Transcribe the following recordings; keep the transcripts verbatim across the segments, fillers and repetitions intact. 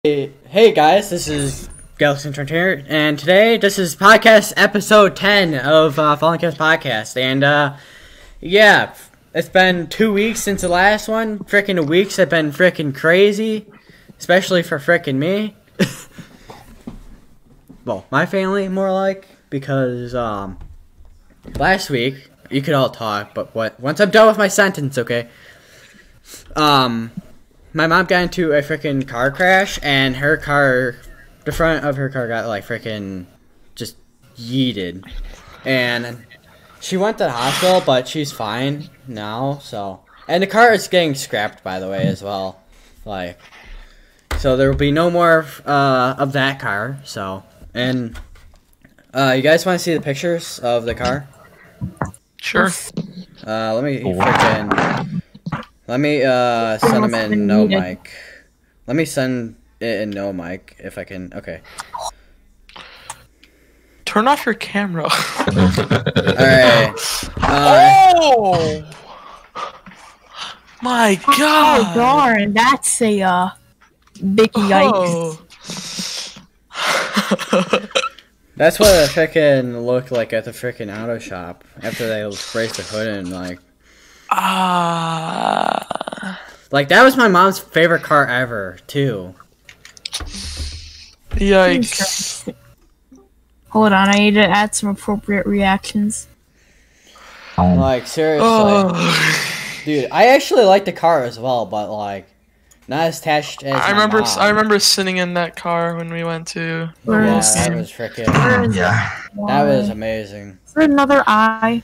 Hey, hey guys, this is Galaxy Frontier, and today this is podcast episode ten of uh, Fallen Cast Podcast, and uh, yeah, it's been two weeks since the last one. Frickin' the weeks have been frickin' crazy, especially for frickin' me. Well, my family, more like, because um, last week you could all talk, but what? Once I'm done with my sentence, okay? Um. My mom got into a freaking car crash, and her car, the front of her car got, like, freaking just yeeted. And she went to the hospital, but she's fine now, so. And the car is getting scrapped, by the way, as well. Like, so there will be no more uh, of that car, so. And, uh, you guys want to see the pictures of the car? Sure. Uh, let me freaking. Let me uh, send them in no mic. Let me send it in no mic if I can. Okay. Turn off your camera. Alright. Uh, Oh! My God! Oh darn, that's a uh, big yikes. Oh. That's what it freaking looked like at the freaking auto shop after they raised the hood and like. Ah. Like that was my mom's favorite car ever too. Yikes. Hold on, I need to add some appropriate reactions. Like seriously, Oh. dude. I actually like the car as well, but like not as attached as. I my remember. mom. I remember sitting in that car when we went to. Where Yeah, is that it? was freaking. Where is Yeah. it? That was amazing. Is there another eye?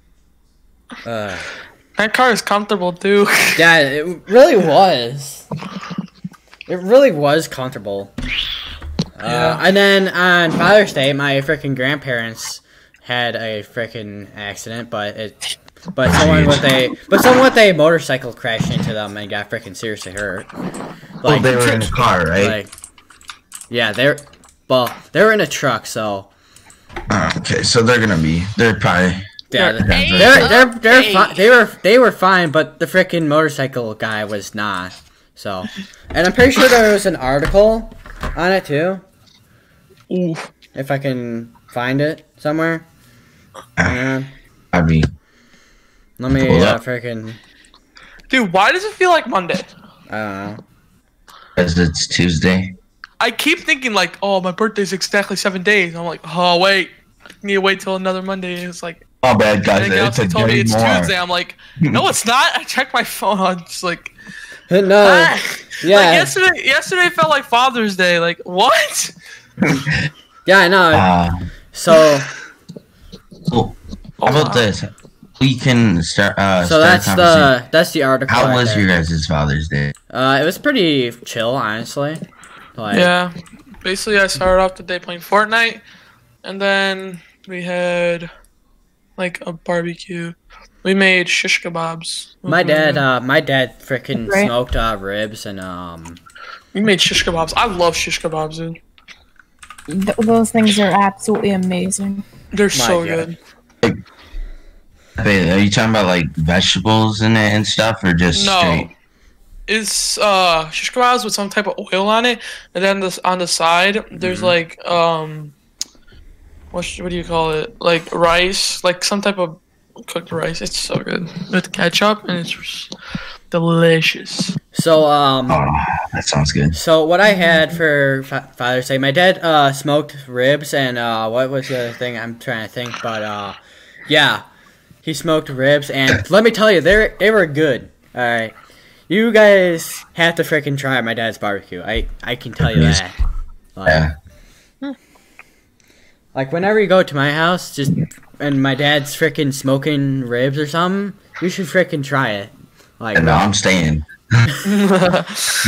Uh, That car is comfortable too. yeah, it really was. It really was comfortable. Uh, Yeah. and then on Father's Day, my freaking grandparents had a freaking accident, but it, but someone with a, but someone with a motorcycle crashed into them and got freaking seriously hurt. Well, they were in a car, right? Like, yeah, they're, well, they were in a truck, so. Oh, okay, so they're gonna be. They're probably. Yeah, They're- they're Hey, they're they're, they're hey. fi- they were they were fine, but the freaking motorcycle guy was not. So, and I'm pretty sure there was an article on it too. Ooh. If I can find it somewhere. Uh, I mean, let me Pull uh, up. freaking. Dude, why does it feel like Monday? I don't know. as it's Tuesday. I keep thinking like, oh, my birthday's exactly seven days. I'm like, oh wait, need to wait till another Monday. It's like. Oh, bad guys, And it's Galaxy a told me day it's more. Tuesday. I'm like, no, it's not. I checked my phone. I'm just like, No, ah. yeah, Like yesterday, yesterday felt like Father's Day. Like what? yeah, I know. Uh, So, so, Oh, how about wow. this? We can start. Uh, so start a that's conversation. the that's the article. How right was there. your guys' Father's Day? Uh, it was pretty chill, honestly. Like, Yeah, basically, I started off the day playing Fortnite, and then we had like a barbecue. We made shish kebabs. My Mhm. dad, uh, my dad freaking Right. smoked uh, ribs and um. We made shish kebabs. I love shish kebabs, dude. Th- those things are absolutely amazing. They're My so God. good. Wait, are you talking about like vegetables in it and stuff, or just No. straight? It's uh shish kebabs with some type of oil on it, and then this on the side there's Mhm. like um, what sh- what do you call it? Like rice, like some type of cooked rice. It's so good with ketchup, and it's just delicious. So um. Oh, that sounds good. So what I had for fa- Father's Day, my dad uh, smoked ribs and uh, what was the other thing? I'm trying to think, but uh, yeah, he smoked ribs and let me tell you, they they were good. All right, you guys have to freaking try my dad's barbecue. I I can tell you Yes. that. Like, Yeah. like whenever you go to my house, just and my dad's freaking smoking ribs or something, you should freaking try it. Like, And now I'm staying. I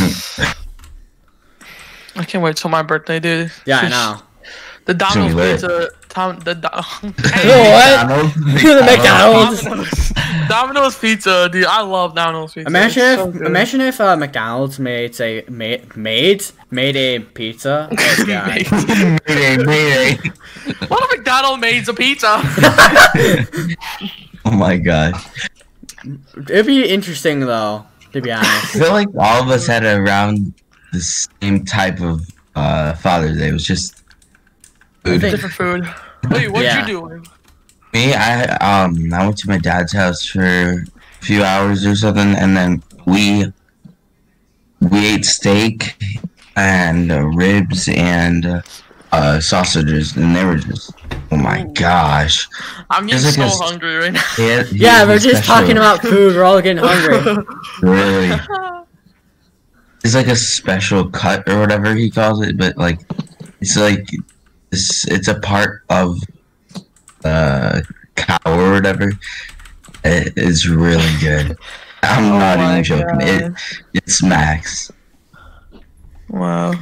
can't wait till my birthday, dude. yeah, I know. The Domino's It's gonna be pizza. Tom, the Do- What? The McDonald's. Domino's, Domino's pizza, dude. I love Domino's pizza. Imagine It's if so good. imagine if uh, McDonald's made say made made made a pizza. Oh god. Mayday, mayday. What if McDonald's made a pizza? Oh my god. It'd be interesting though, to be I honest. feel like all of us had around the same type of uh, Father's Day. It was just food. think- Different food. Wait, what'd Yeah. you do? Me, I um, I went to my dad's house for a few hours or something, and then we we ate steak and uh, ribs and uh, uh, sausages, and they were just oh my gosh. I'm getting There's like so a- hungry right now. Yeah, Yeah, we're just talking about food. We're all getting hungry. really. It's like a special cut or whatever he calls it, but like it's like it's it's a part of the cow or whatever. It is really good. I'm Oh not my even joking. It God. it smacks. Wow.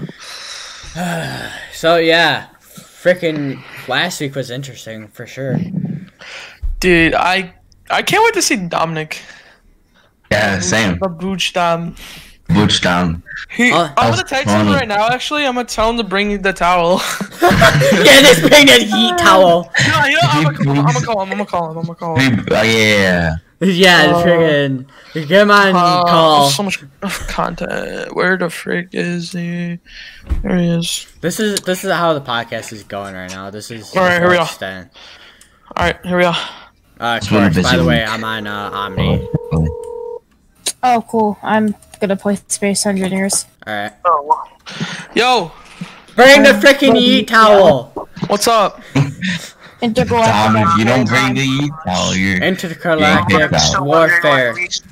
So yeah, freaking last week was interesting for sure. Dude, I I can't wait to see Dominic. Yeah, same. The Booch Dom. Butch down. He, Uh, I'm That's gonna text him funny. right now. Actually, I'm gonna tell him to bring the towel. Yeah, just bring that heat towel. no, you know, I'm gonna, Please. I'm gonna call him. I'm gonna call him. I'm gonna call him. Oh, yeah. Yeah, Uh, freaking get him on Uh, call. So much content. Where the frick is he? There he is. This is this is how the podcast is going right now. This is All right, here we go. extent. All right, here we are. Uh, of been a course, by busy the way, week. I'm on uh, Omni. Oh, cool. I'm gonna play Space Engineers. All right, Oh. Yo, bring the Um, freaking well, heat yeah. towel. what's up? Intergalactic. Tom, if you don't bring Online. the yeet towel, you're Intergalactic Yeah. warfare.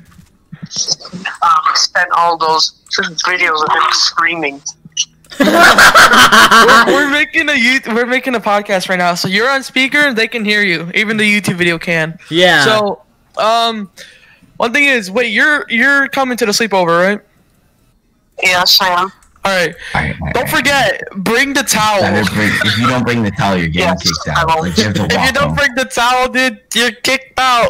Um, spent all those videos of him screaming. we're, we're making a you- we're making a podcast right now, so you're on speaker. They can hear you. Even the YouTube video can. Yeah. So, um, one thing is, wait, you're you're coming to the sleepover, right? Yes, I am. All right. Don't forget, bring the towel. Better bring- if you don't bring the towel, you're getting Yes, kicked I out. won't. Like, you have to If you walk don't home. bring the towel, dude, you're kicked out.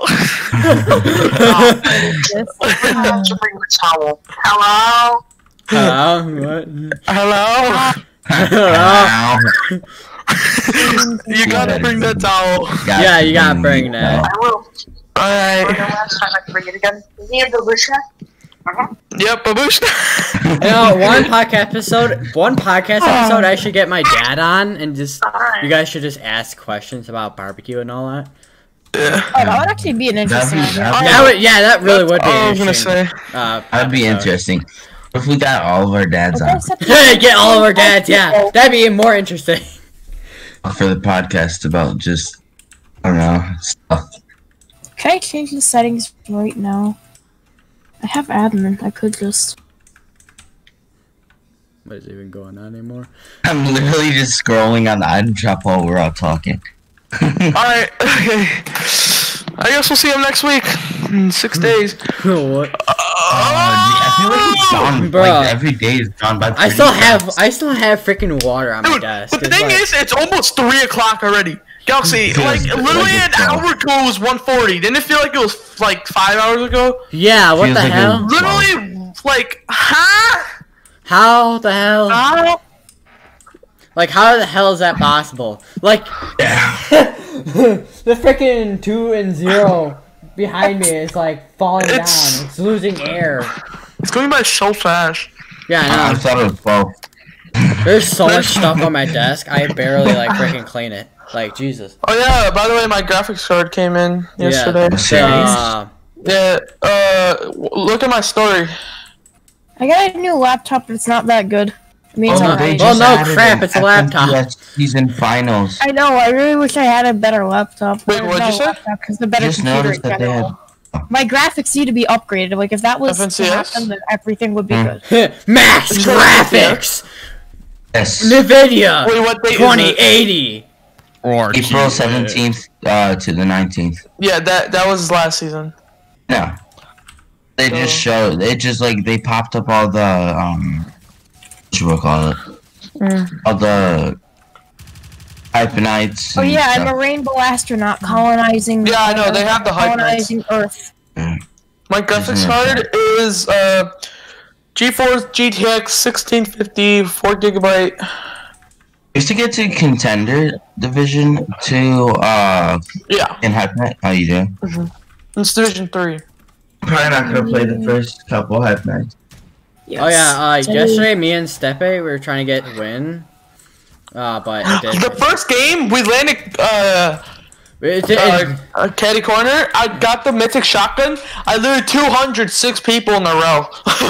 This. I have to bring the towel. Hello? Hello? What? Hello. Hello? Ow. You gotta bring the towel. Gotta Yeah, you gotta bring the that. I will. All For right. the last time I can bring it again. Near the Lucia. Uh-huh. Yep, baboosh. You know, one podcast episode, one podcast episode, I should get my dad on and just, you guys should just ask questions about barbecue and all that. Oh, that would actually be an interesting That'd be- idea. that'd That would, yeah, that really would be I was gonna interesting. say. Uh, That'd be episode. interesting. If we got all of our dads Okay, on except- Get all of our dads, yeah, that'd be more interesting. for the podcast about just, I don't know, stuff. Can I change the settings right now? I have admin. I could just. What is even going on anymore? I'm literally just scrolling on the item shop while we're all talking. All right. Okay. I guess we'll see him next week. In six days. What? Uh, I feel like it's gone. Bruh. Like every day is gone by. I pretty still have, fast. I still have freaking water on my Dude, desk. but the It's thing like- is, it's almost three o'clock already. Galaxy, Feels like like literally an it's, uh, hour ago was one forty. Didn't it feel like it was like five hours ago? yeah, what Feels the like hell? a- Literally, like, huh? How the hell? How? Like, how the hell is that possible? Like, Yeah. the freaking two and zero behind me is like falling It's- down. It's losing air. It's going by so fast. Yeah, I I thought it was twelve. know. There's so much stuff on my desk. I barely like freaking clean it. Like Jesus. Oh yeah, by the way, my graphics card came in yesterday. Yeah. Serious? Uh, Yeah, uh, w- look at my story. I got a new laptop, but it's not that good. I mean, it's Oh, no. alright. Well, no, added crap, an it's a laptop. F N P S season finals. I know. I really wish I had a better laptop. Wait, Or what'd not you a say? laptop, because the better Just computer noticed in that they had. general. My graphics need to be upgraded. Like if that was F N C to S? happen, then everything would be Hmm. good. Max Is that- graphics, Yes. Nvidia Wait, what date is twenty it? eighty. April seventeenth uh, to the nineteenth. Yeah, that that was last season. No. They just Oh. showed. They just like they popped up all the um. What should we call it? Mm. All the Hypenites. Oh and yeah, I'm stuff. a rainbow astronaut colonizing. Yeah, I know, uh, they have the hype colonizing Earth. My graphics Isn't it card is uh, GeForce G T X sixteen fifty, four gigabyte. Used to get to contender division to uh Yeah, in Hypenite. How you doing? it's Division three. Probably not gonna play the first couple Hypenites. Yes. Oh yeah, uh, So- yesterday me and Stepe we were trying to get a win, uh, but it didn't. The first game we landed uh, It, it, uh, uh caddy corner. I got the mythic shotgun. I looted two hundred six people in a row.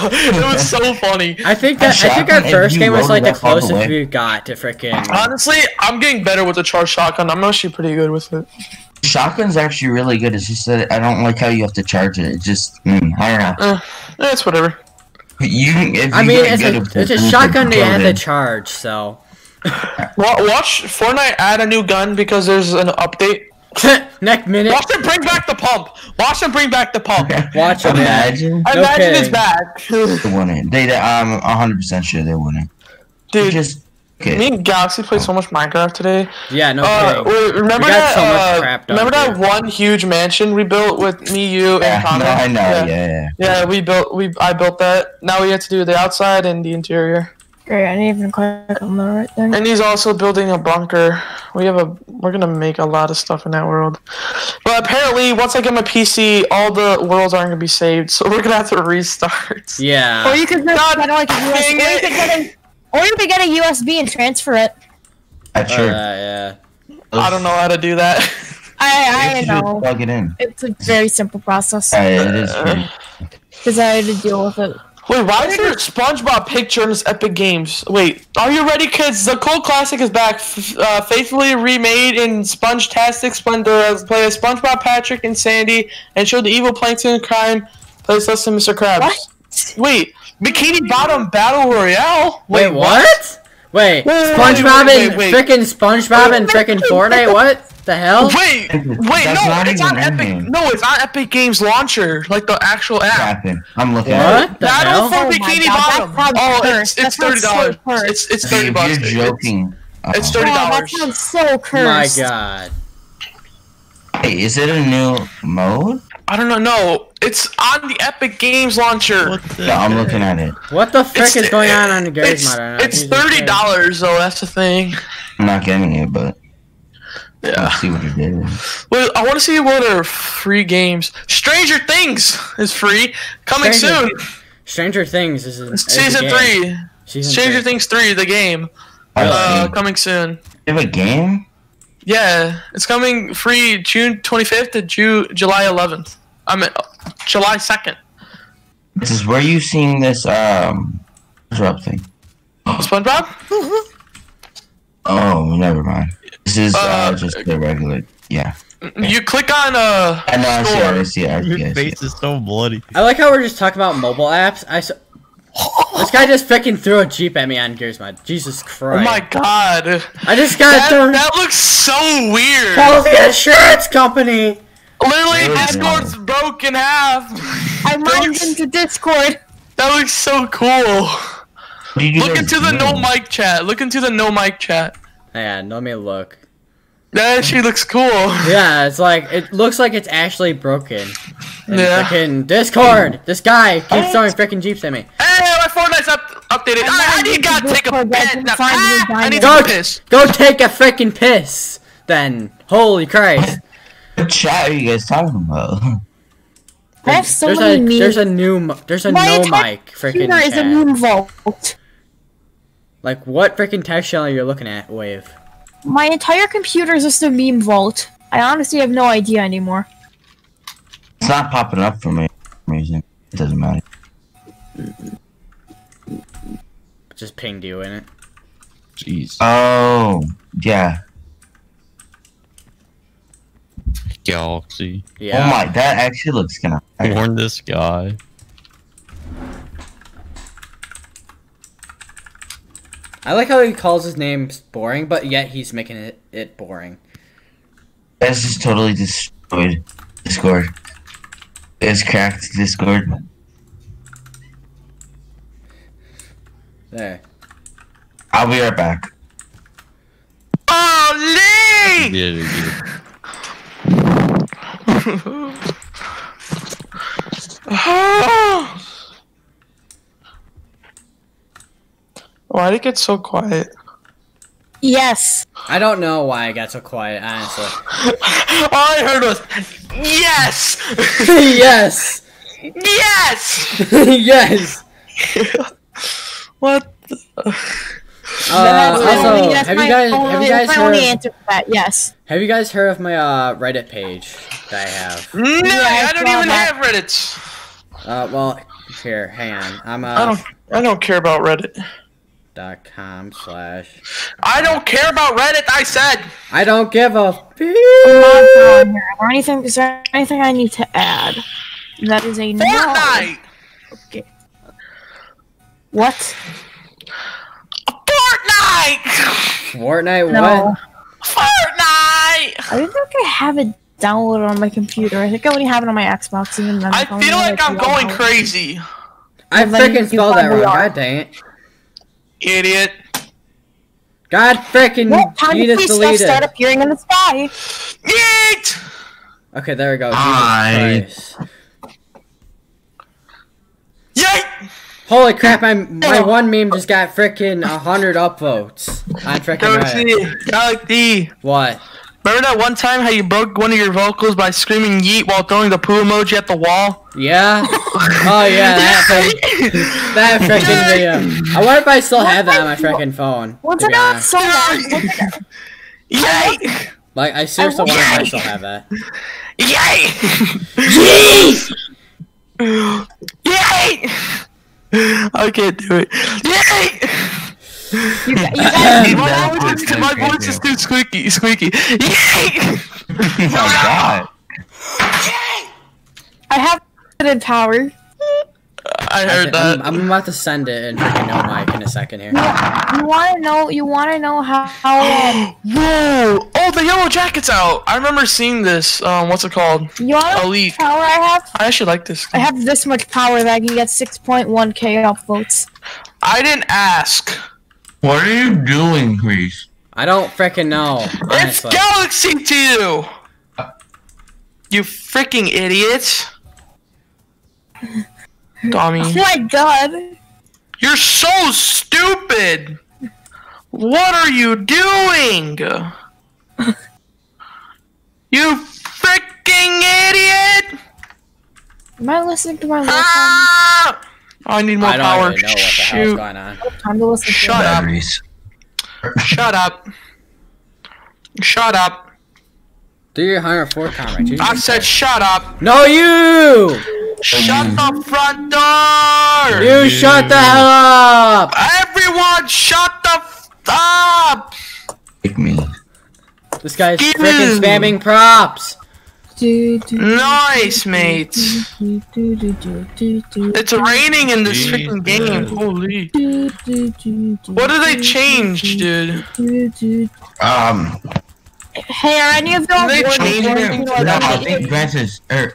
It was so funny. I think that I think shotgun, our first if you game was like loaded the up all the closest way. we got to freaking. Honestly, I'm getting better with the charged shotgun. I'm actually pretty good with it. Shotgun's actually really good. It's just that I don't like how you have to charge it. It just, mm, I don't know. Uh, eh, it's whatever. You, if I you mean, get it's good a at it's a it, you shotgun can to end build the it. charge, so. Wa- Watch Fortnite add a new gun because there's an update. Next minute, Watch them bring back the pump. Watch them bring back the pump. watch it. man. Imagine I No imagine it's kidding. back. they wouldn't. They, I'm one hundred percent sure they wouldn't. They Dude, just okay. me and Galaxy played so much Minecraft today. Yeah, no Uh, kidding. wait, remember We got that? so much uh, crap done, remember that dude. one huge mansion we built with me, you, and Yeah, Connor? no, I know. Yeah. Yeah, yeah. Yeah, we built. We I built that. Now we have to do the outside and the interior. Great, I didn't even click on that right there. And he's also building a bunker. We have a. We're gonna make a lot of stuff in that world. But apparently, once I get my P C, all the worlds aren't gonna be saved. So we're gonna have to restart. Or Yeah. you could just God get like a U S B. dang Or you it. could get a, or you could get a U S B and transfer it. That's Uh, sure. yeah. I don't know how to do that. I I You should just know. plug it in. It's a very simple process Uh, it is pretty. because I had to deal with it. Wait, why is there SpongeBob picture in this Epic Games? Wait, are you ready, kids? The Cold Classic is back, f- uh, faithfully remade in Sponge-tastic splendor. As play as SpongeBob, Patrick, and Sandy, and show the evil plankton crime. Plays less than Mister Krabs. What? Wait, Bikini Bottom Battle Royale. Wait, what? Wait, Wait, wait, SpongeBob wait, and wait, wait. frickin' SpongeBob and frickin' Fortnite? What the hell? Wait, wait, That's no, not it's even on Epic. in-game. No, it's on Epic Games Launcher, like the actual app. Happen. I'm looking at it. What the Battle hell? for Oh my Bikini God, that Bottom. sounds Oh, it's cursed. it's That thirty sounds dollars. so cursed. It's it's thirty Dude, bucks. you're It's- joking. It's Uh-oh. thirty Oh, that dollars. sounds so My cursed. god. Hey, is it a new mode? I don't know. No, it's on the Epic Games Launcher. Yeah, I'm looking at it. What the frick It's- is going on on the Gary's It's, mod right now? it's Jesus thirty Christ. dollars though. That's the thing. I'm not getting it, but Yeah. let's see what it is. Well, I want to see what are free games. Stranger Things is free, coming Stranger- soon. Stranger Things is, a, is a Season game. three. Season Stranger three. Things three, the game. I Uh, see. coming soon. You have a game? Yeah, it's coming free June twenty-fifth to Ju- July eleventh. I mean, July second. This is where you seeing this um drop thing. SpongeBob? Oh, never mind. This is uh, Uh, just the regular. Yeah. You click on uh I know. I see it. store. I see it. I see Your it, I see face it. is so bloody. I like how we're just talking about mobile apps. I s- this guy just freaking threw a jeep at me on Gears mod. Jesus Oh Christ! my god. I just got That, thrown. that looks so weird. Call the insurance company. Literally, Really? Discord's broke in half. I mounted Thanks. into Discord. That looks so cool. What did you Look guys into the do? no mic chat. Look into the no mic chat. Yeah, let me look. That actually looks cool. Yeah, it's like it looks like it's actually broken. And Yeah. Freaking Discord. This guy keeps throwing freaking jeeps at me. Hey, my Fortnite's up updated. I, I need to take a Discord, guys, piss. and Now, find ah, your I need to Go, take a piss. go take a freaking piss. Then, holy Christ! What chat are you guys talking about? I have so there's many a memes. there's a new m- there's a My no entire mic freaking Computer is a chat. meme vault. Like what freaking text channel you're looking at, Wave? My entire computer is just a meme vault. I honestly have no idea anymore. It's not popping up for me. For some reason. It doesn't matter. Just pinged you in it. Jeez. Oh, yeah. Galaxy. Yeah. Oh my, that actually looks kind of. Warn this guy. I like how he calls his name boring, but yet he's making it, it boring. That's just totally destroyed Discord. It's cracked Discord. There. I'll be right back. Oh, Lee! Get it, get it. Why did it get so quiet? Yes. I don't know why I got so quiet, honestly. All I heard was, yes! yes! Yes! yes! What? The... Uh, That's my also, only- that's have you my guys only- have you that's guys my only heard answer for that? Yes. have you guys heard of my uh Reddit page that I have? No, Yeah, I I don't saw even that. have Reddit. Uh, well, here, hang on. I'm I uh don't. I don't care about Reddit. dot com slash. I don't care about Reddit. I said. I don't give a beep. Is there anything? Is there anything I need to add? That is a no. Fortnite. Okay. What? Fortnite. Fortnite No. what? Fortnite. I don't think I have it downloaded on my computer. I think I only have it on my Xbox. Even then, I don't feel know like how I'm to going download. crazy. I Well, then freaking you spelled that probably wrong. are. God dang it. Idiot. God freaking Well, time you to just see stuff deleted. start appearing in the sky. Yeet. Okay, there we go. Hi. Jesus Christ. Yeet. Holy crap, my my one meme just got freaking a hundred upvotes on freaking Reddit. Galaxy. Galaxy. What? Remember that one time how you broke one of your vocals by screaming yeet while throwing the poo emoji at the wall? Yeah? Oh yeah, that freaking, that freaking video. I wonder if I still have that on my freaking phone. Once to I be got honest. so loud. once I got- Yay! Like, I seriously wonder if I still have that. Yay! Yay! I can't do it. Yay! You, got- you guys, My That's voice, it, is, my that's voice is it. too squeaky. Squeaky. Yay! Oh my god. I have it in power. I heard that. I'm, I'm about to send it in freaking no mic in a second here. You want to know? You want to know how? how um, Whoa! Oh, the yellow jacket's out. I remember seeing this. Um, what's it called? you want to know Elite. how power I have? I actually like this. I have this much power that I can get six point one K upvotes. I didn't ask. What are you doing, Chris? I don't freaking know, It's honestly. Galaxy to you! You freaking idiot! Tommy. Oh my god! You're so stupid! What are you doing? You freaking idiot! Am I listening to my listen? Ah! I need more I don't power. even know what the hell's Shoot. going on. Time to listen to Shut it. up. Batteries. Shut up. Shut up. Do your one hundred four comment. Jesus I said Christ. shut up. No, you! Shut the front door! You shut the hell up! Everyone shut the f up! Take me. This guy's Give freaking me- spamming props. Do, do, Nice, mate. do, do, do, do, do, do, It's raining in this freaking Jesus. game. Holy. do, do, do, do, What did they do, change, dude? do, do. Um, Hey, are any of y'all They bored of changed quarantine it. or no, I not? think Francis, er,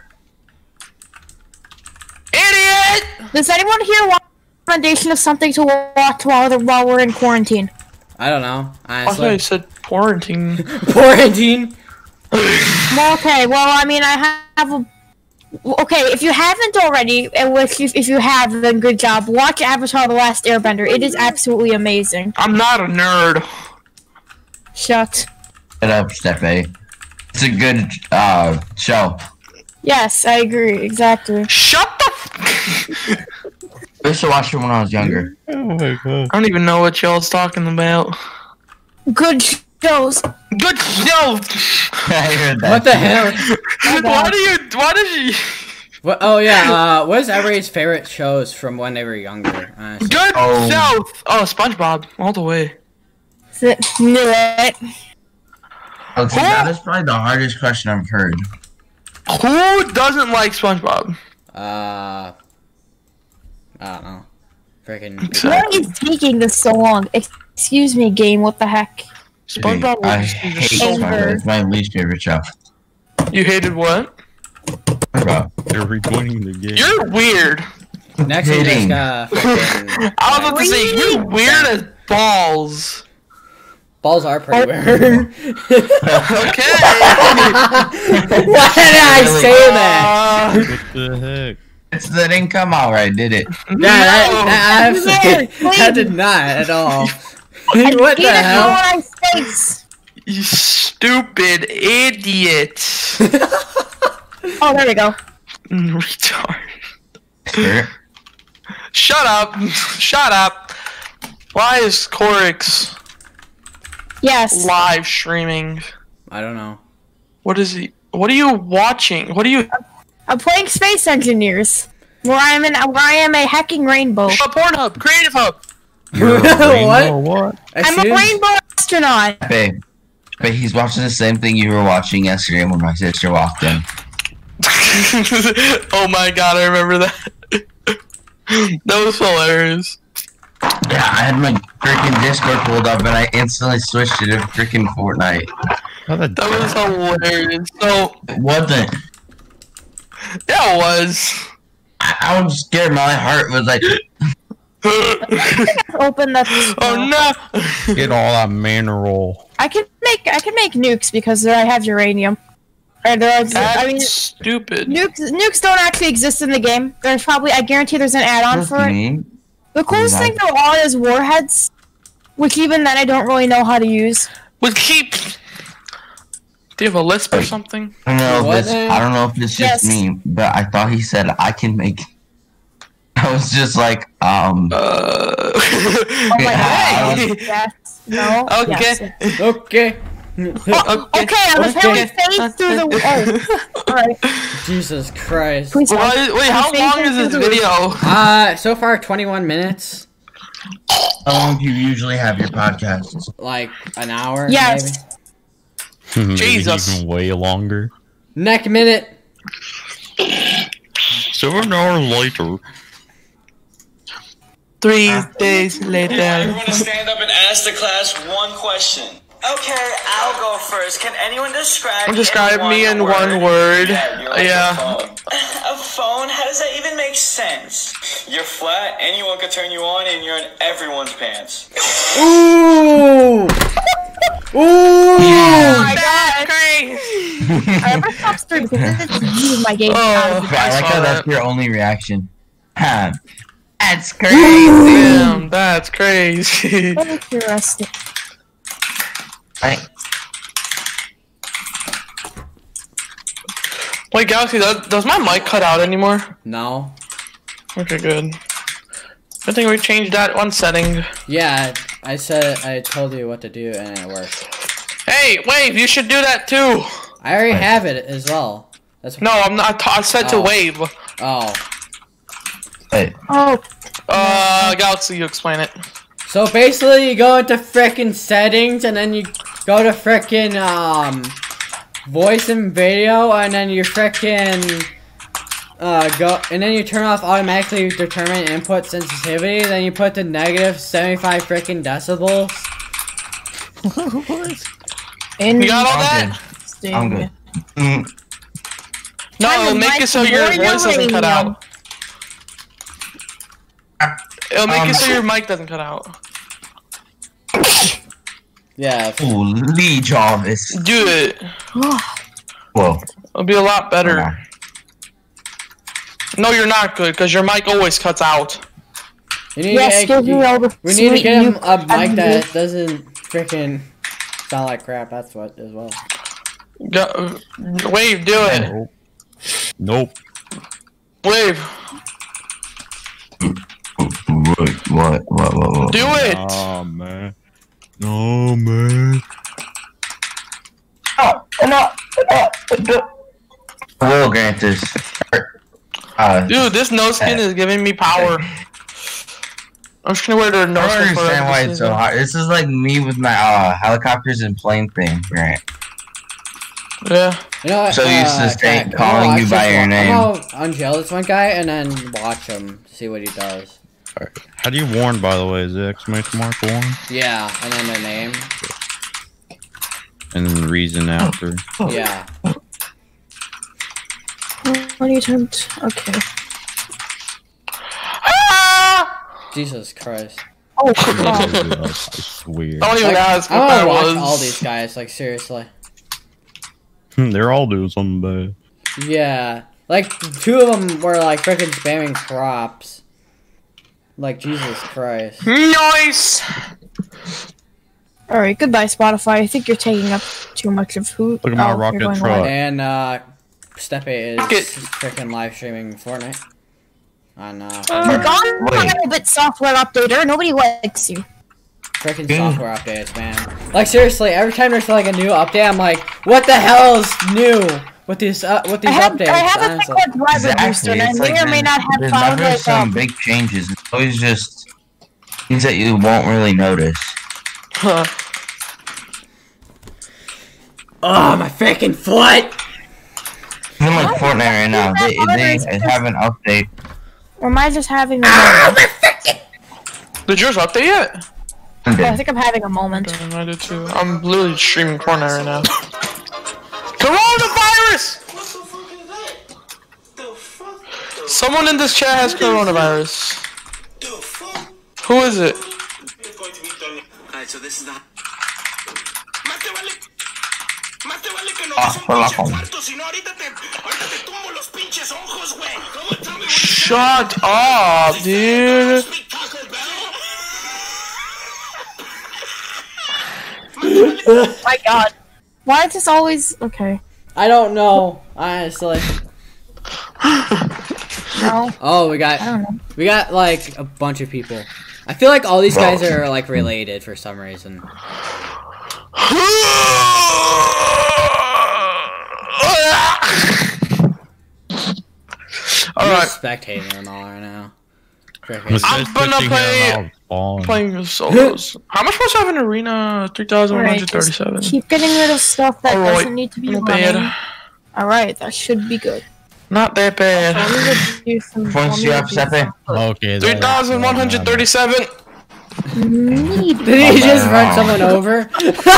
Idiot! Does anyone here want a recommendation of something to watch while, the, while we're in quarantine? I don't know, I thought you honestly. said quarantine. Quarantine? Well, okay, well, I mean, I have a... Okay, if you haven't already, and which if, if you have, then good job. Watch Avatar: The Last Airbender. It is absolutely amazing. I'm not a nerd. Shut. shut up, Steffi. It's a good, uh, show. Yes, I agree, exactly. Shut the f- I used to watch it when I was younger. Oh my god. I don't even know what y'all's talking about. Good shows. Good show! I heard that. What the hell? Why do you. Why did you. What, oh yeah, uh, what is everybody's favorite shows from when they were younger, honestly? Good Oh. show! Oh, SpongeBob. All the way. Knew it. Okay, that is probably the hardest question I've heard. Who doesn't like SpongeBob? Uh, I don't know. Freaking. Why is taking this so long? Excuse me, game, what the heck? SpongeBob I was hate just so Anger. SpongeBob. It's my least favorite show. You hated what? SpongeBob. They're rejoining the game. You're weird. Next we just Kidding. got freaking. I was about to say, you're weird as balls. Balls are pretty weird. Okay. Why did I say that? Uh, What the heck? It's that didn't come out right, did it? Yeah, that, that, Weird, absolutely, that please. did not at all. I What the need a hell? on face. you stupid idiot. Oh, there we go. Retard. Sure. Shut up. Shut up. Why is Corix Yes. live streaming? I don't know. What is he? What are you watching? What are you? I'm playing Space Engineers, where I'm in, where I am a hacking rainbow. Oh, Pornhub, Creative Hub. You're a rainbow What? or what? I'm a Excuse- rainbow astronaut. Babe, but he's watching the same thing you were watching yesterday when my sister walked in. Oh my god, I remember that. That was hilarious. Yeah, I had my freaking Discord pulled up and I instantly switched it to freaking Fortnite. How the That was hilarious. So, It wasn't. yeah, it was. I, I was scared. My heart was like, Open the. Oh no! get all that mineral? I can make I can make nukes because there I have uranium. Or there are, That's I mean, stupid. nukes nukes don't actually exist in the game. There's probably I guarantee there's an add-on for it. me. The coolest thing though are is warheads, which even then I don't really know how to use. We keep. Do you have a lisp or something? I don't know if What it's, then? I don't know if it's just Yes. me, but I thought he said I can make. I was just like, um. Uh. Oh my god. Hey. Yes. No. Okay. Yes. Okay. Oh, okay, I was Okay. having faith through the. Oh, alright. Jesus Christ. Please. Why, wait, how Phase long is into this the- video? Uh, so far twenty-one minutes. How long do you usually have your podcasts? Like an hour. Yes. Maybe. Maybe Jesus. even way longer. Next minute. Seven hours later. Three days later. Everyone to stand up and ask the class one question. Okay, I'll go first. Can anyone describe Describe in me in one one word. Yeah, you're like Yeah. a phone. A phone? How does that even make sense? You're flat, anyone could turn you on, and you're in everyone's pants. Ooh. Ooh. Oh my god. That's crazy. I never stopped streaming because this is my game. Oh. I like I saw how that. that's your only reaction. Huh. That's crazy. Damn, that's crazy. Interesting. I, Wait, Galaxy, does, does my mic cut out anymore? No. Okay, good. I think we changed that one setting. Yeah, I said I told you what to do and it worked. Hey, Wave, you should do that too. I already have it as well. That's No, I'm not. I said to Oh. Wave. Oh. wait. Oh, Uh, Galaxy, you explain it. So basically, you go into frickin' settings, and then you go to frickin' um, voice and video, and then you frickin' uh go, and then you turn off automatically determine input sensitivity. Then you put the negative seventy-five frickin' decibels. You got all that? interesting. I'm good. Mm, No, Turn the it'll make mic it so your more to voice doesn't cut radio. out. It'll make Um, it so your mic doesn't cut out. Yeah. Ooh, Lee Jarvis. Do it. Whoa. It'll be a lot better. Hold on. No, you're not good, because your mic always cuts out. You need Yes, to, give me all the we need to sweet get him nuke a mic and that nuke. doesn't frickin' sound like crap. That's what as well. Go, Wave, do it. Nope. Nope. Wave, What? What? What? What? What? do it. Nah, man. No, man. Will grant this. Uh, Dude, this no skin is giving me power. I'm just gonna wear the no I don't skin for understand why it's so season. hard. This is like me with my uh, helicopters and plane thing, Grant. Yeah. You know what? So used to uh, stay Jack, I'm calling gonna you watch by this your one. name. I'm gonna unjail this one guy and then watch him, see what he does. How do you warn, by the way? Is it exclamation mark warn? Yeah, and then the name. And then the reason after. Yeah. What do you attempt? Okay. Ah! Jesus Christ. Oh, I God. swear. Don't even Like, ask I what wanna that watch was. all these guys, like seriously. They're all doing something bad. Yeah. Like two of them were like freaking spamming props. Like Jesus Christ. Nice. Alright, goodbye, Spotify. I think you're taking up too much of who. Look at my oh, rocket you're going truck. live. And uh Steppe is Fuck it. freaking live streaming Fortnite. I know. You're gone Wait. a little bit software updater. Nobody likes you. Freaking Dang. software updates, man. Like seriously, every time there's like a new update, I'm like, what the hell is new with these uh, with these I have, updates? I have a thing honestly. called driver booster, Exactly. and I It's may like or may there's, not have there's found never like some um, big changes. It's always just things that you won't really notice. Huh. Oh, my freaking foot! Even like Fortnite right now, they, they have an update. or am I just having a Ah, moment? Did yours update yet? Oh, I think I'm having a moment. Damn, I did too. I'm literally streaming Fortnite right now. Coronavirus! What the fuck is that? The fuck? The Someone in this chat has coronavirus. the fuck? Who is it? It's going to be done. Alright, so this is the. Más te vale. Más te vale que no Ah, des un por la pinche fama. cuarto, si no ahorita te. Ahorita te tumbo los pinches ojos, güey. ¿Cómo tell me what Shut up, dude. speak Taco Bell? Oh my god. Why is this always okay? I don't know, honestly. No, Oh, we I got don't know. we got like a bunch of people. I feel like all these guys are like related for some reason. I'm Alright, just spectating them all right now. This Freaking- I'm guy's gonna pitching play- him out spawn. playing solos. How much was I have in Arena? three thousand one hundred thirty-seven. Keep getting rid of stuff that Alright, doesn't need to be not running. bad. Alright, that should be good. Not that bad. Let me do some- Once let me you have do Sepe. some- Okay. three thousand one hundred thirty-seven. Need- Did he just Oh, run no. someone over?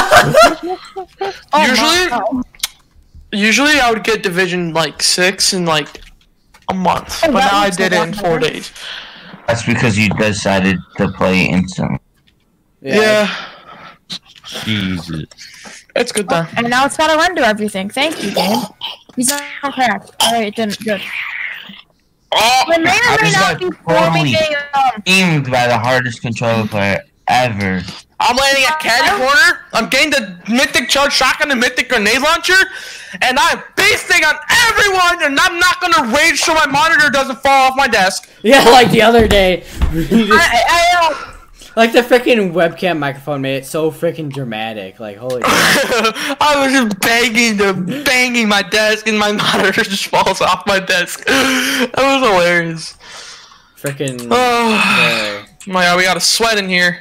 Oh, Usually- wow. Usually I would get Division like six in like a month, Oh, but that now I looks a did it lot in four better. days. That's because you decided to play instant. Yeah, Jesus. it's good then. And now it's gotta render everything. Thank you, game. He's not cracked. Alright, then good. Oh, I may or I may just not got be forming totally- a um Aimed by the hardest controller player ever. I'm landing at caddy corner. I'm getting the mythic charge shotgun and mythic grenade launcher, and I'm beasting on everyone. And I'm not gonna rage so my monitor doesn't fall off my desk. Yeah, like the other day. I, I, I don't Like the freaking webcam microphone made it so freaking dramatic. Like holy crap. I was just banging the banging my desk, and my monitor just falls off my desk. That was hilarious. Freaking Oh very- my god, we got a sweat in here.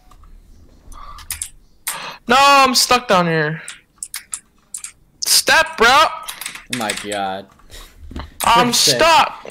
No, I'm stuck down here. Step, bro. Oh my god. I'm Sick. stuck.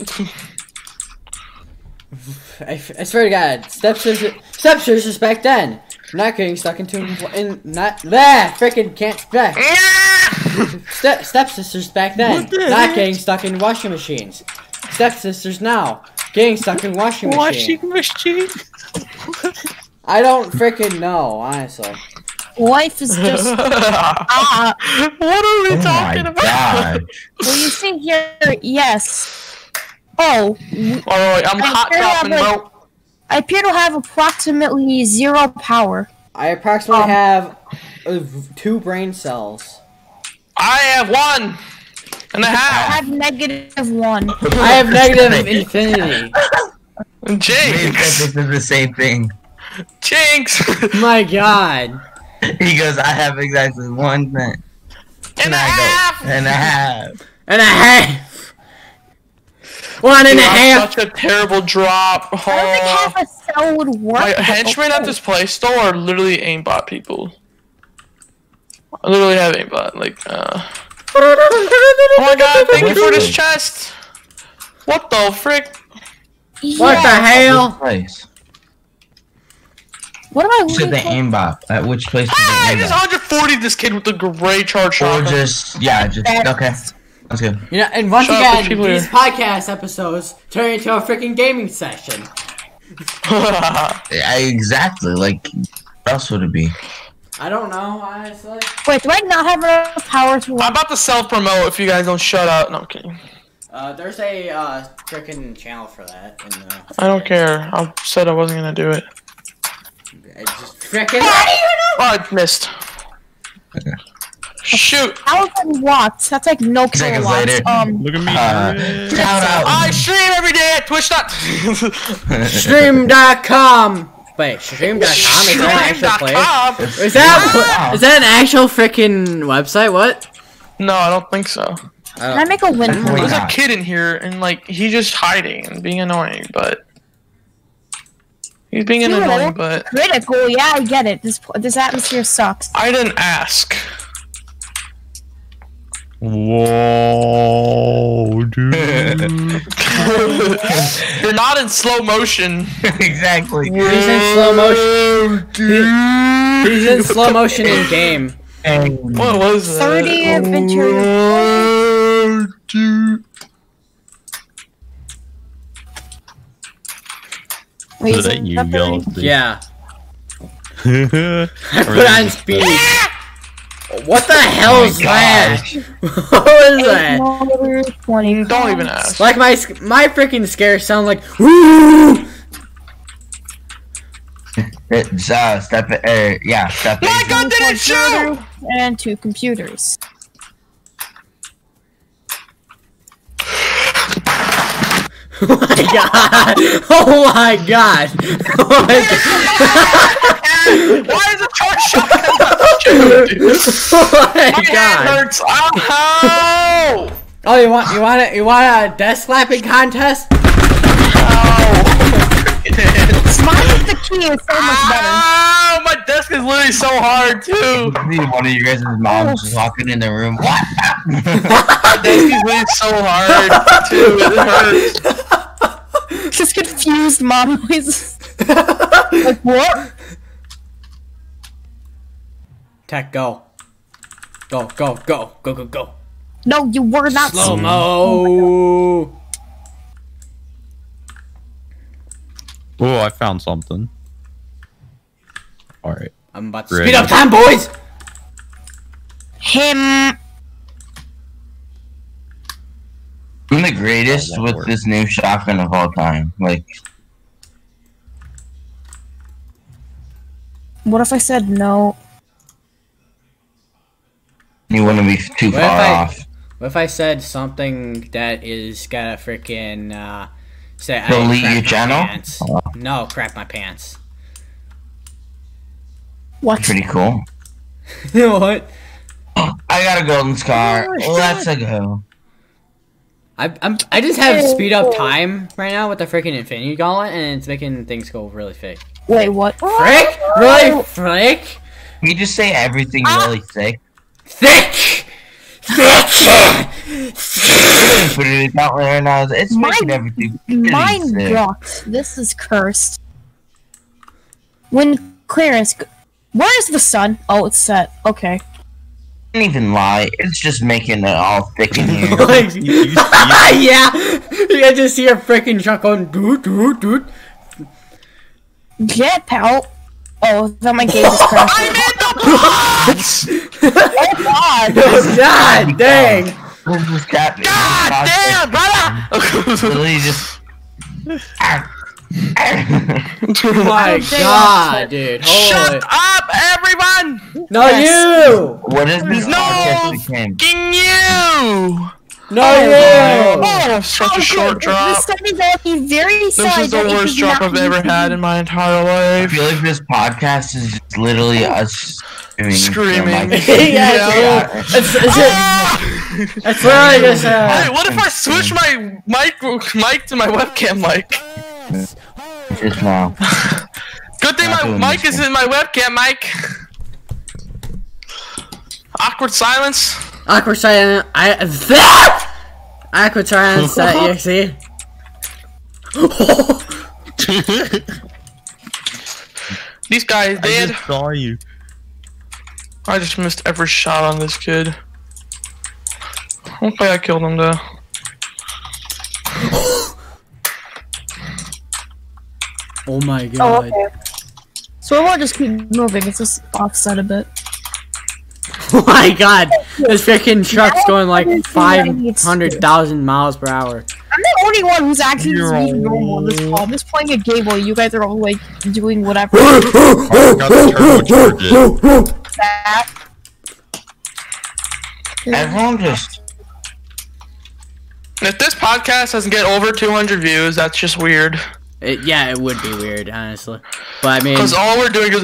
I, I swear to God, stepsisters, stepsisters back then, not getting stuck into in not that freaking can't spec. Step stepsisters back then, not getting stuck in washing machines. Stepsisters now, getting stuck in washing machines. Washing machine. I don't freaking know, honestly. life is just ah. What are we Oh talking my about? god. Well, you see here, yes. Oh, Alright, I'm I hot figured out, topping, like- bro. I appear to have approximately zero power. I approximately Um, have uh, two brain cells. I have one and a I half. have negative one. I have negative infinity. Jinx. This is the same thing. Jinx. My God. He goes, I have exactly one thing. And a I half. go, and a half. And a half. One and a That's half. such a terrible drop. I don't think Oh. half a cell would work. My but henchmen at okay. this place store are literally aimbot people. I literally have aimbot, like, uh... Oh my god, thank you for this chest! What the frick? What the Yeah. hell? Place. What am I You said the looking for? aimbot. At which place is Ah, I the just aimbot? one hundred forty this kid with the gray charge Or shotgun. just, yeah, just, okay. Let's go. You know, and once Shut up, there's again, people these here. podcast episodes turn into a freaking gaming session. Yeah, exactly, like, what else would it be? I don't know, honestly. Wait, do I not have enough power to I'm work? about to self-promote if you guys don't shut up. No, I'm kidding. Uh, there's a uh, freaking channel for that. In the, I don't care. I said I wasn't gonna do it. I just freaking. Oh, I missed. Okay. Shoot! Thousand watts. That's like no Seconds kilowatts. later. Um, Look at me. Uh, shout I out. stream every day at Twitch. dot- Stream dot com. Wait, stream dot com is that an actual place? Stream.com? Is that is that an actual freaking website? What? No, I don't think so. can I make a win Oh my point? There's a God. kid in here, and like he's just hiding and being annoying, but he's being an Cute. annoying. But Critical. Yeah, I get it. This this atmosphere sucks. I didn't ask. Whoa, dude. You're not in slow motion. Exactly. He's in slow motion. He- he's in slow motion in game. What was that? Thirty adventure. Wait, So is that you that yell. thirty? Yeah. I put on speed. What the hell is that? What is that? Kilometer, twenty. Don't even ask. Like my sc- my freaking scares sound like woo. It's uh, step er, yeah, step My eight. gun didn't shoot! And two computers. Oh my god! Oh my god! Oh my god! Why is a charge shotgun not shooting, dude? Oh my My hand god! hurts. Ow! Oh, you want you want it? You want a desk slapping contest? Mine with the key is so much better. Ow! My desk is literally so hard too. One of you guys' moms just walking in the room. What? My desk is literally so hard too. It hurts. Just confused mom noises. Like what? Tech, go. Go, go, go, go, go, go. No, you were not. Slow mo. Oh, I found something. Alright. I'm about to Ready. speed up time, boys. Him. I'm the greatest Oh, that with worked. this new shotgun of all time. Like, What if I said no? you wouldn't be too What far if I- off. What if I said something that is got a freaking uh say I Delete crap your my channel? pants. No, crap my pants. What? Pretty cool. You know what? I got a golden scar. Let's go. I I'm I just have speed up time right now with the freaking Infinity Gauntlet, and it's making things go really thick. Wait, what? Frick? Really frick? Can you just say everything really thick? Thick! Thick! Put it out there now. It's Mine- making everything really Mine thick. blocked. This is cursed. When clearance. G- Where's the sun? Oh, it's set. Okay. Don't even lie. It's just making it all thick in here. Like, You- you- you- yeah! You can just see a freaking truck going doot doot doot. Get pal. Oh, that my game is crashed. I'm in the box! Oh god. God dang! This is Captain. God damn, brother! Literally just. Oh my Oh, god, dude. Holy. Shut up, everyone! No, Yes. you! What is this No! podcast became? Fucking you! No, Oh, you! Oh, such a short drop. This stuff is all be very This sad is the that it worst did drop not I've ever had in my entire I life. feel like this podcast is just literally us screaming. Screaming. yeah, Yeah. it's, it's, it's, Ah! it's literally just, Hey, uh, what if I switch my mic mic to my webcam mic? Just now. Good thing Not my doing mic this is in my webcam mic. Awkward silence. awkward silence. I, that! Awkward silence that you see. These guys I dead. just saw you. I just missed every shot on this kid. Hopefully I killed him though. Oh my Oh, god. okay. So we'll just keep moving. It's just offset a bit. Oh my god. This freaking truck's going like five hundred thousand miles per hour. I'm the only one who's actually just being normal on this call. I'm just playing a game while you guys are all like doing whatever. I got the turbocharge it. that. Everyone just. If this podcast doesn't get over two hundred views, that's just weird. It, yeah, it would be weird, honestly. But I mean, Because all we're doing is.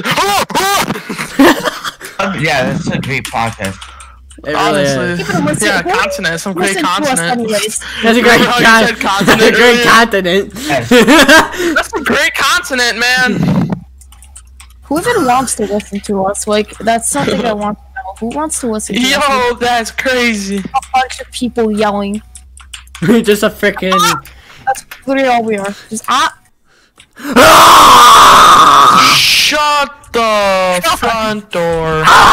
Yeah, that's a great podcast. it really Honestly. is. People listen- Yeah, who continent. Some great listen to us continent. anyways. That's a great, Remember how you con- said continent that's a great earlier? continent. Yes. That's a great continent, man. Who even wants to listen to us? Like, that's something I want to know. Who wants to listen to us? Yo, that's crazy. A bunch of people yelling. Just a freaking. That's literally all we are. Just ah. Shut the front door. Ah,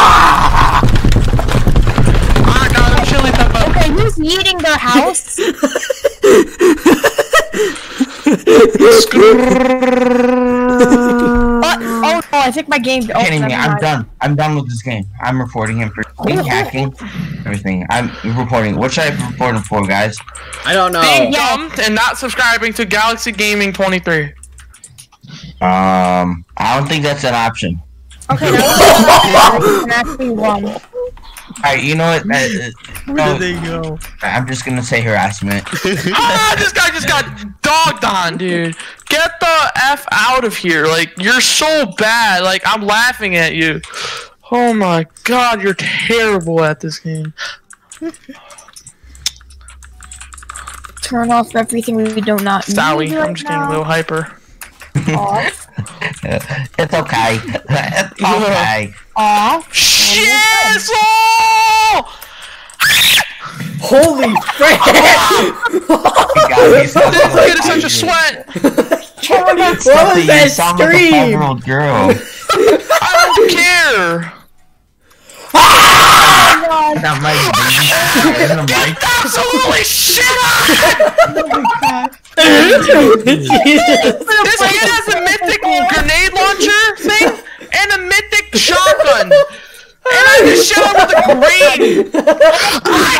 God, I'm chili pepper. Okay, who's eating their house? What? Oh no, I think my game. Oh, Kidding me, never I'm mind. done. I'm done with this game. I'm reporting him for hacking, everything. I'm reporting. What should I report him for, guys? I don't know. Being dumb and not subscribing to Galaxy Gaming twenty-three. Um, I don't think that's an option. Okay, now we can actually run. Alright, you know what? Uh, uh, Where no, did they go? I'm just gonna say harassment. Ah, this guy just got dogged on, dude. Get the F out of here. Like, you're so bad. Like, I'm laughing at you. Oh my God, you're terrible at this game. Turn off everything we do not need Sorry, right I'm just getting a now. little hyper. Off. It's okay. It's okay. Off. Shit! Oh! Holy frick! God, he's not This gonna kid is such a fight you. sweat. What was Something, you that sound like a scream? five-year-old girl. I don't care. That might be in the mic. Absolutely shit on! Jesus. This kid has a mythic grenade launcher thing and a mythic shotgun. And I just shot him with a grenade.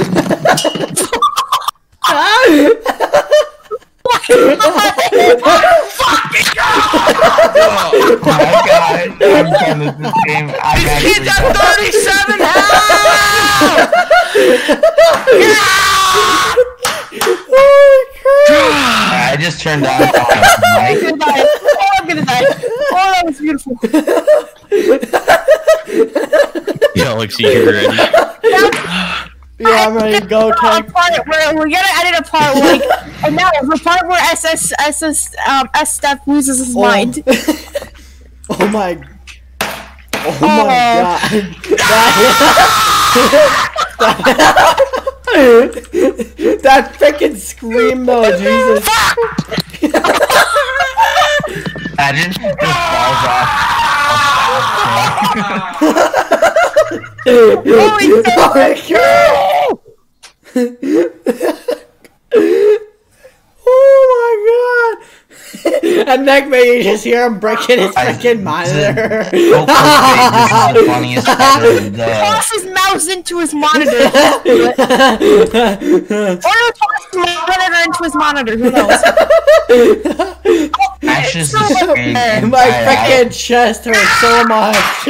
Oh my God, I'm done with this game. I This gotta kid's leave. at thirty-seven health! I just turned on the I'm mic. gonna die. Oh, I'm gonna die. Oh, that was beautiful. Galaxy, you ready? Yeah, I'm ready to go, A Tank. part where we're gonna edit a part like, and now the part where S S S S um S Steph loses his mind. Oh my. Oh Oh. my god. That, that freaking scream though, Jesus. Imagine just falls off. Holy Oh my god. Oh my god. And next minute you just hear him breaking his freaking monitor. Go for it, this is the funniest part of the. toss his mouse into his monitor. Or he'll toss the monitor into his monitor. Who knows? Ashes so is screaming My inside out. freaking chest hurts so much.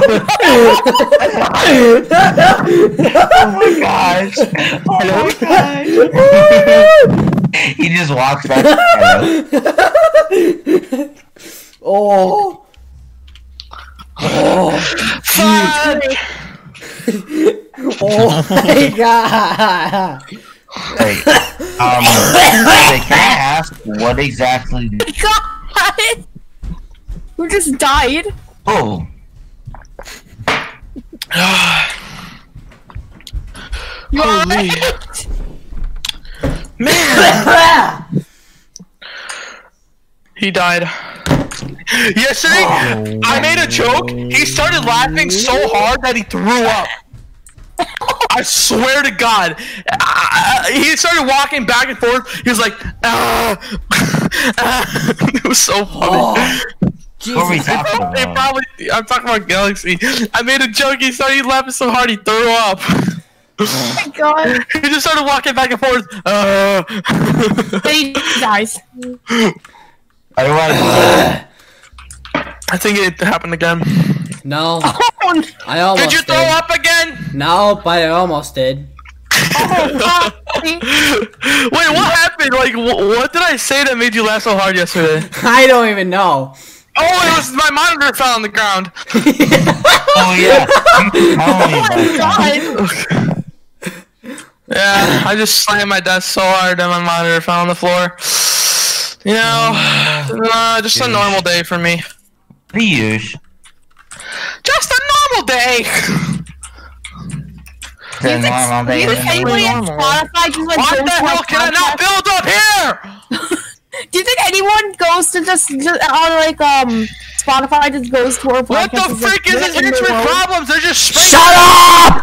Oh my gosh. Oh my gosh. He just walks back to the Oh. Oh. Fuck! Oh my god. Wait, um, wait, can I ask what exactly? God! Who just died? Oh, You Holy. alright? Man! He died. Yesterday, I made a joke. He started laughing so hard that he threw up. I swear to God. I, I- he started walking back and forth. He was like, ah. ah. It was so funny. what are we talking They about? probably, I'm talking about Galaxy. I made a joke. He started laughing so hard he threw up. Oh my god. He just started walking back and forth. Uh. Then he dies. Otherwise, I think it happened again. No. Oh down! I almost Did you throw did. up again? No, but I almost did. Oh, Wait, what happened? Like, wh- what did I say that made you laugh so hard yesterday? I don't even know. Oh, it was my monitor fell on the ground. Oh yeah. Tell me about that. Yeah, I just slammed my desk so hard that my monitor fell on the floor. You know, uh, just a normal day for me. Piyush. Just a normal day. The normal Do you day. think anybody at Spotify just like What goes the to hell our can I not podcast? build up here? Do you think anyone goes to just, just on like um Spotify just goes to our podcast? What the and just freak is this listen to Henchman those? problems? They're just straight. Shut up!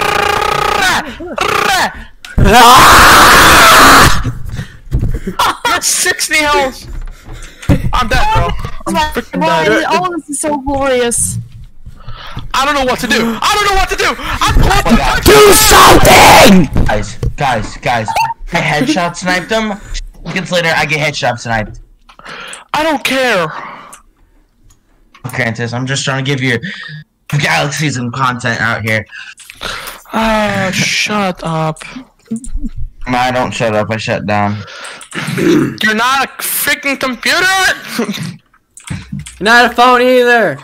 Got sixty health. I'm dead, bro. I'm freaking Why? dead. Oh, this is so glorious. I don't know what to do. I don't know what to do. I'm close to God. Do something! Guys, guys, guys. I headshot sniped him. Seconds later, I get headshot sniped. I don't care. Grantis, I'm just trying to give you Galaxy some content out here. Ah, shut up. No, I don't shut up. I shut down. You're not a freaking computer. Not a phone either.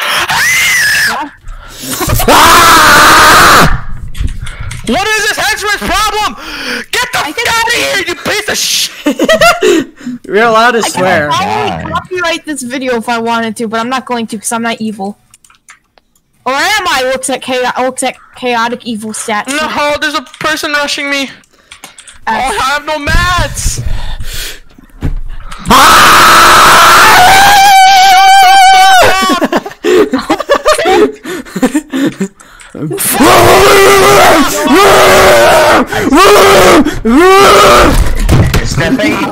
What is this henchman's problem? Get the fuck out of here, you piece of shit. You're allowed to I swear. could God. probably copyright this video if I wanted to, but I'm not going to because I'm not evil. Or am I? Looks at chaotic, looks at chaotic evil stats. No, there's a person rushing me. Uh, I have no mats. Stephanie, um,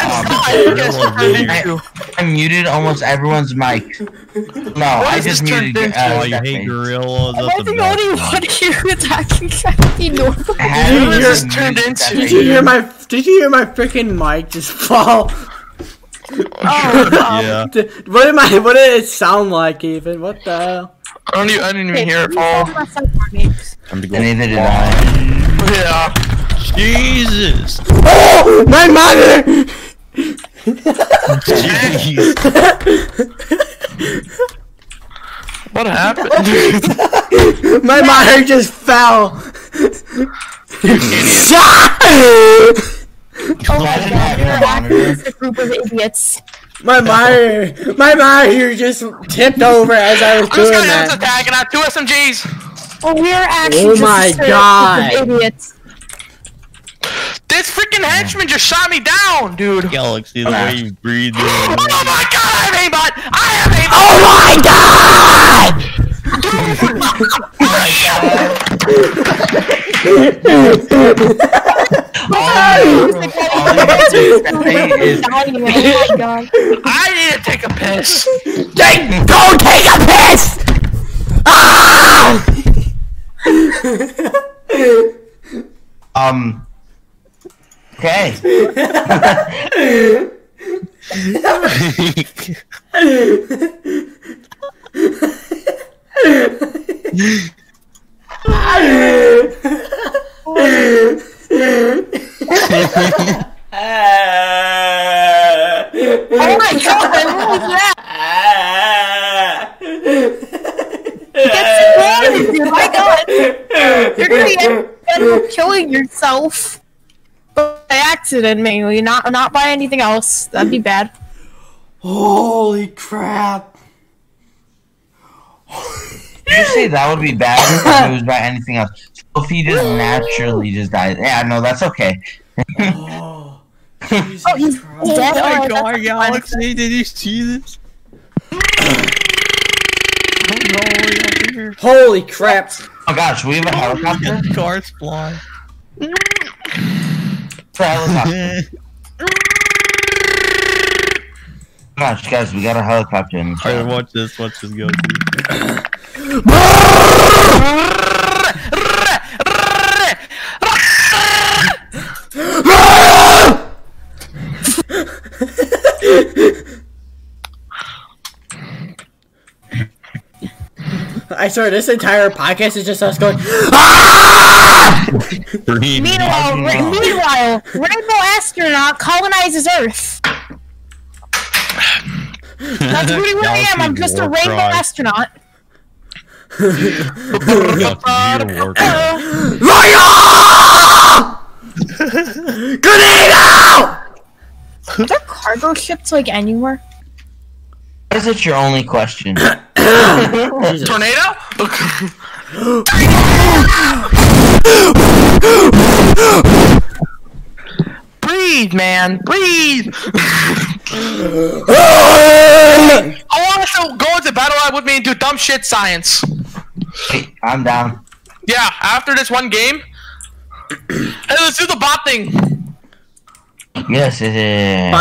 I, I, I muted almost everyone's mic. No, I is just this muted turned uh, Oh, you hate Stephanie. gorillas. Am I That's a the bad only sign. one here attacking Kathy North? I had Did you to hear- just turned mute into- Stephanie. Did you hear my? Did you hear my freaking mic just fall? Yeah. Did- What am I? What did it sound like? Even what the hell? I don't even, I didn't even hear it fall. Time to go. And neither did I. Yeah. Jesus. Oh, my monitor! Jeez. What happened? My monitor just fell. Oh my god, you're actually just a group of idiots. My monitor, my monitor just tipped over as I was I'm just doing gonna have to that. attack and I have two S M Gs. Oh, we're actually Oh just my a straight God. group of idiots. This freaking henchman just shot me down, dude. Galaxy, the way you breathe. Oh my god, I have aimbot! I have aimbot! Oh my god! Dying, oh my god. I need to take a piss. Take, go take a piss! Ah! Um. Okay. Oh my god, what was that? Get some my god. You're gonna end up killing yourself. By accident, mainly, not not by anything else. That'd be bad. Holy crap. Did you say that would be bad if it was by anything else? So if he just naturally just died. Yeah, no, that's okay. Oh, Jesus Oh, he's Christ. dead. Oh my Oh, god, that's Galaxy, did you see this? Holy crap. Oh gosh, we have a helicopter? The cars fly. For a helicopter. Gosh, guys, we got a helicopter in the Alright, chat. watch this, watch this go. I swear, this entire podcast is just us going. Ah! Breed. Meanwhile, Ra- meanwhile, Rainbow Astronaut colonizes Earth. That's really what I am. I'm just a Rainbow Astronaut. Grenado! Are there cargo ships like anywhere? Is it your only question? Jesus. Tornado? Breathe, man. Breathe. I want us to go into Battle Lab with me and do dumb shit science. Hey, I'm down. Yeah, after this one game. Hey, let's do the bot thing. Yes, it is.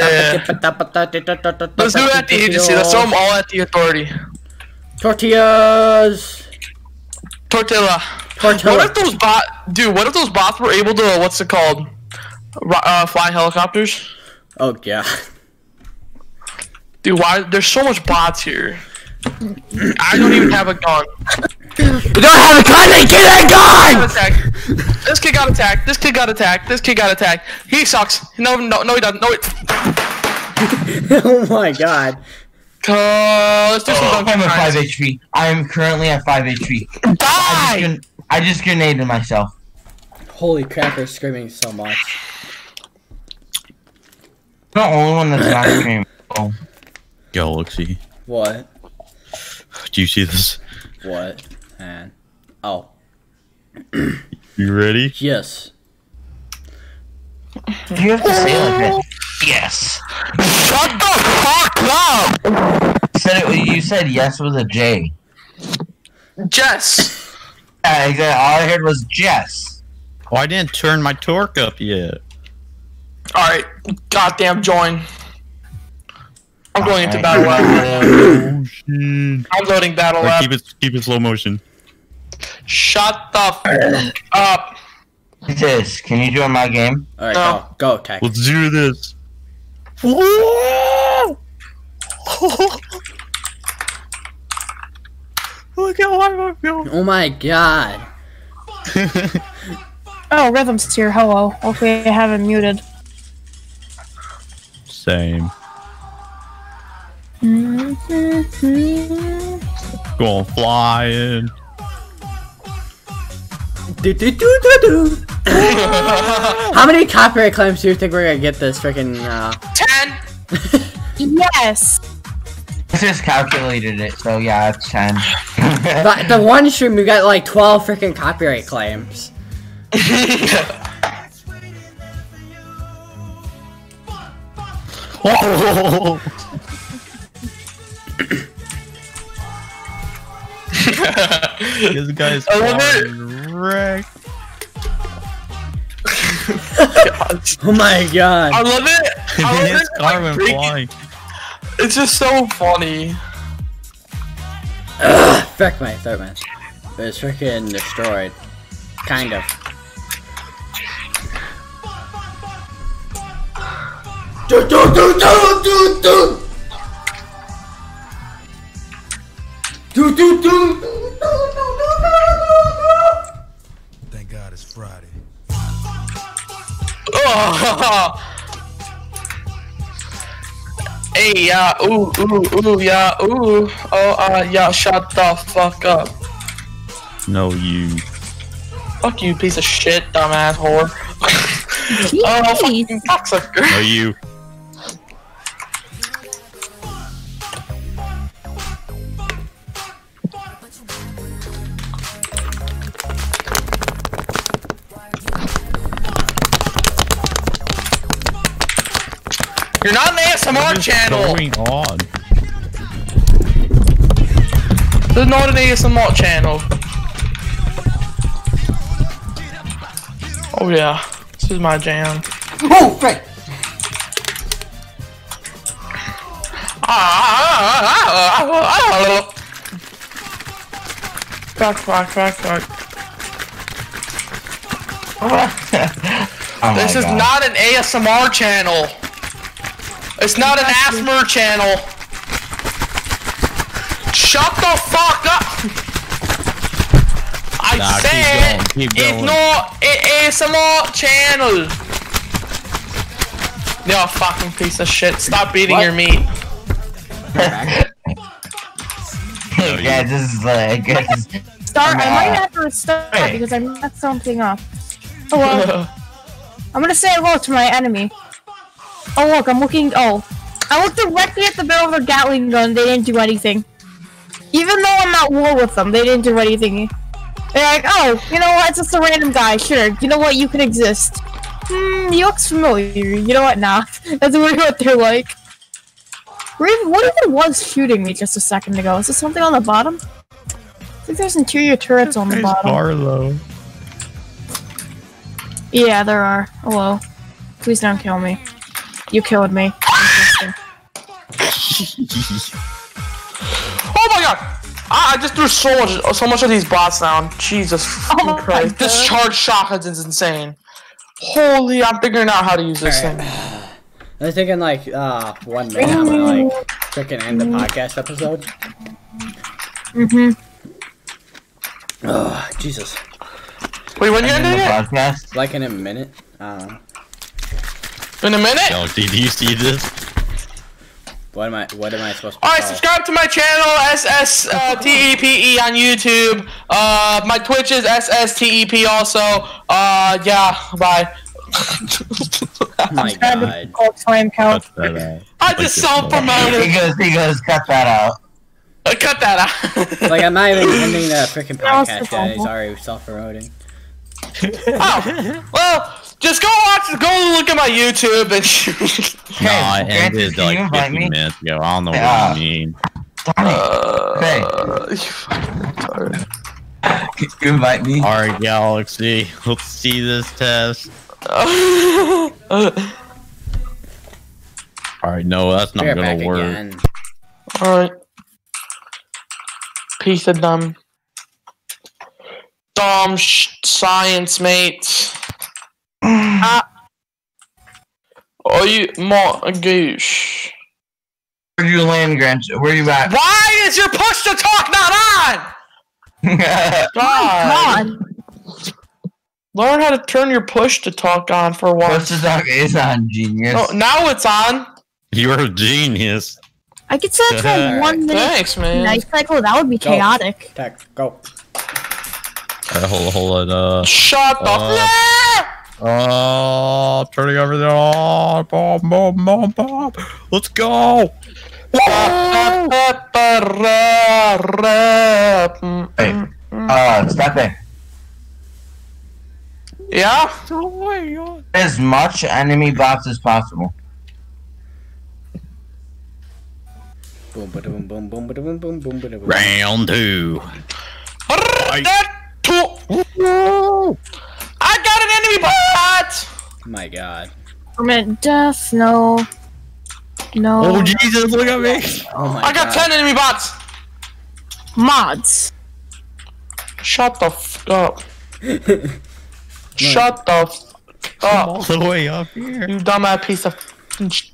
Let's do it at the agency. Let's throw them all at the authority. Tortillas. Tortilla. Tortilla. What if those bot, dude? What if those bots were able to, what's it called, Ro- uh, flying helicopters? Oh yeah. Dude, why? There's so much bots here. I don't even have a gun. You don't have a gun, then get a gun! Attack. This kid got attacked. This kid got attacked. This kid got attacked. He sucks. No, no, no, he doesn't. No, he. Oh my god. Uh, let's do some Oh, dumb I'm at science. five H P. I am currently at five H P. I just, Die! gren- I just grenaded myself. Holy crap, they're screaming so much. I'm the only one that's not screaming. Oh. Galaxy. What? Do you see this? What? Man. Oh. You ready? Yes. You have to say it like that. Yes. Shut the fuck up! You said, it, you said yes with a J. Jess. Yeah, exactly. All I heard was Jess. Oh, I didn't turn my torque up yet. Alright, goddamn join. I'm going into Alright. battle lab. Oh shit. I'm loading battle Alright, lab. keep it, keep it slow motion. Shut the f up. It is. Can you join my game? Alright, No. go. Go, Tech. Let's do this. Look how high I feel. Oh my god. Oh, Rhythm's here. Hello. Okay, I have him muted. Same. Going flying. Do, do, do, do, do. How many copyright claims do you think we're gonna get this freaking uh Ten. Yes. I just calculated it, so yeah, it's ten. the, the one stream we got like twelve freaking copyright claims. Oh. This guy's I love it. flying wreck. Oh my god. I love it. I love His it. car Like, went breaking- flying. It's just so funny. Frick my throat, man. It's freaking destroyed. Kind of. Do, do, do, do, do, do. Do, do, do, do, do, Thank God it's Friday. Oh. Hey, yeah, ooh, ooh, ooh, yeah, ooh. Oh, uh, yeah, shut the fuck up. No, you. Fuck you, piece of shit, dumbass whore. Oh, fucking cocksucker. No, you. You're not an A S M R What is channel. going on? This is not an A S M R channel. Oh yeah, this is my jam. Oh, frick. Fuck, fuck, fuck, fuck. Oh my This is God. not an A S M R channel. It's not an A S M R channel. Shut the fuck up! I Nah, keep said going, keep it's going. not an A S M R channel. You fucking piece of shit. Stop eating What? your meat. Hey guys, this is like guys. Start. I I'm, might uh, have to restart hey. because I messed something up. Hello. I'm gonna say hello to my enemy. Oh look, I'm looking. Oh, I looked directly at the barrel of their Gatling gun. They didn't do anything. Even though I'm at war with them, they didn't do anything. They're like, oh, you know what? It's just a random guy. Sure. You know what? You can exist. Hmm. He looks familiar. You know what? Nah. That's really what they're like. Where even, what even was shooting me just a second ago? Is there something on the bottom? I think there's interior turrets on the There's bottom. Barlow. Yeah, there are. Hello. Please don't kill me. You killed me. Interesting. Oh my god! I, I just threw so much, so much of these bots down. Jesus Oh my Christ! God. This charged shotguns is insane. Holy! I'm figuring out how to use this Alright. thing. I was thinking like uh one minute I'm gonna like freaking end the podcast episode. Mm-hmm. Oh Jesus. Wait, when you in the ending it? podcast. Like in a minute. I don't know. In a minute? Yo, did you see this? What am I what am I supposed to Alright, call? subscribe to my channel, S S T E P E on YouTube. Uh, my Twitch is S S T E P also. Uh, yeah, bye. Oh my god. Called flame count. Cut that out. I Like just it's self-promoted. He goes, he goes, cut that out. Uh, Cut that out. Like I'm not even ending the freaking That was podcast so yet. He's awful. already self-promoting. Oh, well, just go watch, go look at my YouTube and. No, I Hey, ended can you like invite fifty me? minutes ago. I don't know Yeah. what you mean. Hey, Uh, you fucking retard. can you invite me? Alright, Galaxy. Let's see this test. Alright, no, that's not We're gonna back work. again. Alright. Piece of dumb. Dumb sh- science, mate. Ah. Are you mongoose? Where'd you land, Grant? Where you at? Why is your push to talk not on? God. God. Learn how to turn your push to talk on for What's once. the dog is on, genius? Oh, now it's on. You're a genius. I could set for Alright. one minute Thanks, man. night cycle. That would be Go. chaotic. Tech, go. Alright, hold on, hold on. Uh, Shut the Uh, oh, turning over there. Oh, boom, boom, boom, boom. Let's go. Hey, uh, stop it. Yeah? As much enemy bots as possible. Boom, ba boom, boom, boom, ba boom, boom, boom, ba boom. Round two. That to- I got an enemy bot! My god. Permanent death. No. No. Oh, Jesus, look at me. Oh my I got god. ten enemy bots! Mods. Shut the f up. Shut the f All up. the way up here. You dumbass piece of f- sh-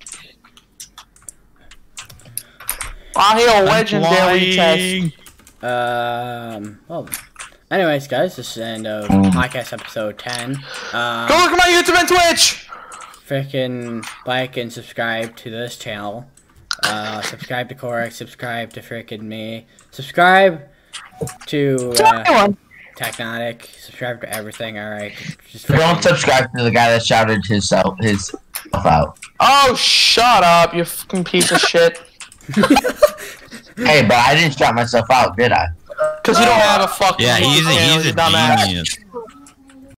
I hear a legendary chest. Flying. Um, well, anyways, guys, this is the end of podcast episode ten. Um, Go look at my YouTube and Twitch! Frickin' like and subscribe to this channel. Uh, subscribe to Corix, subscribe to frickin' me. Subscribe to To uh, everyone. Technotic, subscribe to everything, alright? Just Don't frickin'- subscribe to the guy that shouted his self, his self out. Oh, shut up, you fucking piece of shit. Hey, but I didn't shout myself out, did I? Cause you don't have a fucking Yeah, he's a, channel, he's you a dumbass. genius.